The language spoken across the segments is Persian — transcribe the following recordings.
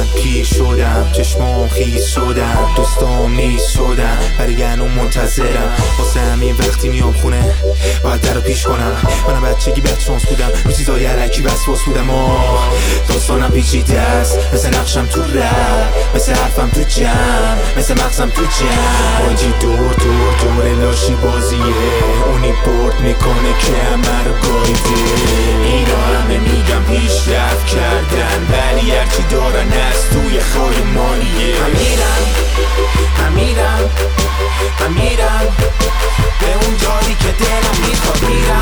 پیر شدم، چشمام خیس شدم، دوستام نیست شدم، برگردم منتظرم. واسه همین وقتی میام خونه باید در رو پیش کنم. منم بچگی بدشانس بودم، رو چیزای علکی وسواس بودم. داستانم پیچیده است، مثل نقشم تو رپ، مثل حرفم تو جمع، مثل مغزم تو جمع. آجی دور دور دور لاشی بازیه، اونی برد میکنه که همه رو گایده. اینا همه میگم پیشرفت کردن، ولی هرچی دارن از توی خواهی مالیه. من میرم به اون جایی که دلم میخواد.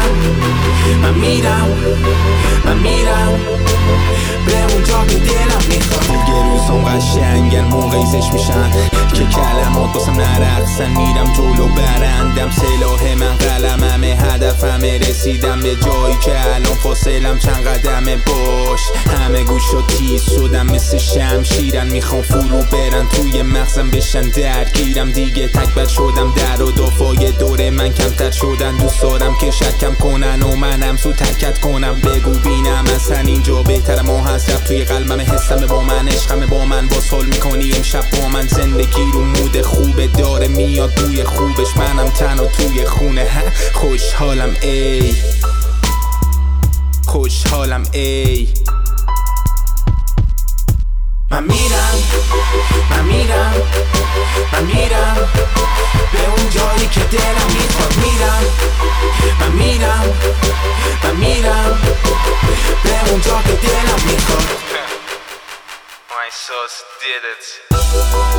من میرم به اون جا که دلم میخواد. دیگه روزام قشنگن موقعی زش میشن که کلمات باسم نرقصن. میرم جلو برندم، سلاح من قلممه، هدفمه، رسیدم به جایی که الان فاصلم چند قدمه. باش همه گوشا تیز شدم، مثل شمشیرن، میخوام فرو برن توی مغزم بشن درگیرم. دیگه تکبر شدم، در و دافای دور من کمتر شدن. دوست دارم که شکم کنن و منم زود ترکت کنم. بگو بینم اصلا اینجا بهتره ما هست. رفت توی قلبم، حسم با من، عشقم با من. باز حال میکنی امشب با من، زندگی رو مود خوبه داره میاد بوی خوبش. منم تنها توی خونه، خوشحالم ای، خوشحالم ای. من میرم به اون جایی که دلم میخواد. من میرم به اون جا که دلم میخواد. My sauce did it.